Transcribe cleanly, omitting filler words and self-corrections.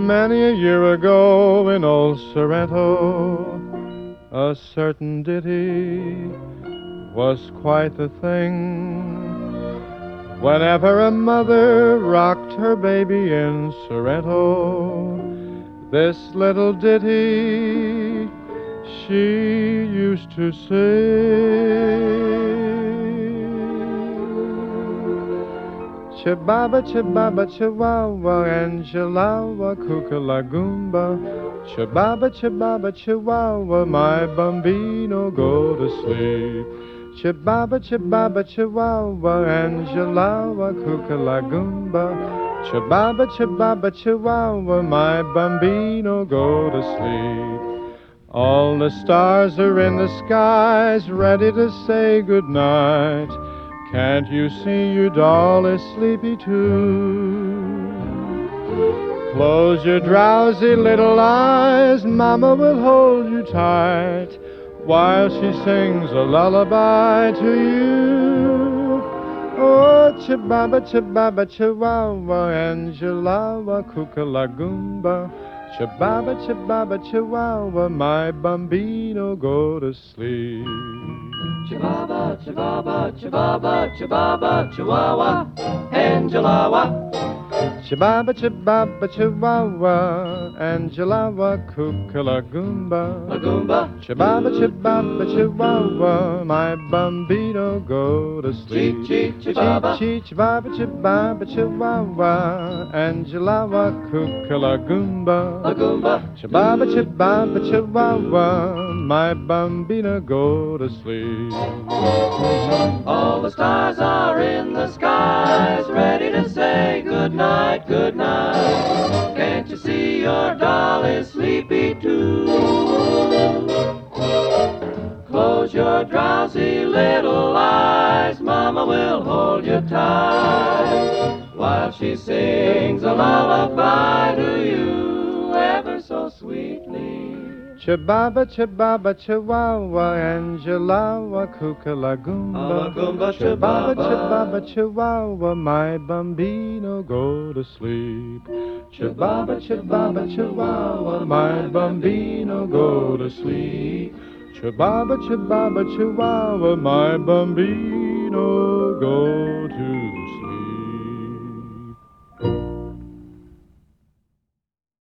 Many a year ago in old Sorrento, a certain ditty was quite the thing. Whenever a mother rocked her baby in Sorrento, this little ditty she used to sing. Chibaba, chibaba, chihuahua, Angelawa, kookalagumba. Chibaba, chibaba, chihuahua, my bambino, go to sleep. Chibaba, chibaba, chihuahua, Angelawa, kookalagumba. Chibaba, chibaba, chihuahua, my bambino, go to sleep. All the stars are in the skies, ready to say goodnight. Can't you see your doll is sleepy too? Close your drowsy little eyes, Mama will hold you tight while she sings a lullaby to you. Oh, chibaba, chibaba, chihuahua, Angelawa, kookalagumba. Chibaba, chibaba, chihuahua, my bambino, go to sleep. Chibaba, chibaba, chibaba, chibaba, chihuahua, Angelawa. Chibaba, chibaba, chihuahua, Angelawa, kookalagumba. Lagumba. Chibaba, chibaba, chihuahua, my bambino, go to sleep. Chee, chee, chibaba. Chee, chee, chibaba, chibaba, chihuahua, Angelawa, kookalagumba. Lagumba. Chibaba, chibaba, chihuahua, my bambino, go to sleep. All the stars are in the skies, ready to say good night, good night. Can't you see your doll is sleepy too? Close your drowsy little eyes, Mama will hold you tight while she sings a lullaby to you ever so sweetly. Chibaba, chibaba, chihuahua, Angelawa, kookalagumba. Lagumba, Chibaba, chibaba. chibaba, chihuahua, my bambino, go to sleep. Chibaba, chibaba, chihuahua, my bambino, go to sleep. Chibaba, chibaba, chihuahua, my bambino, go to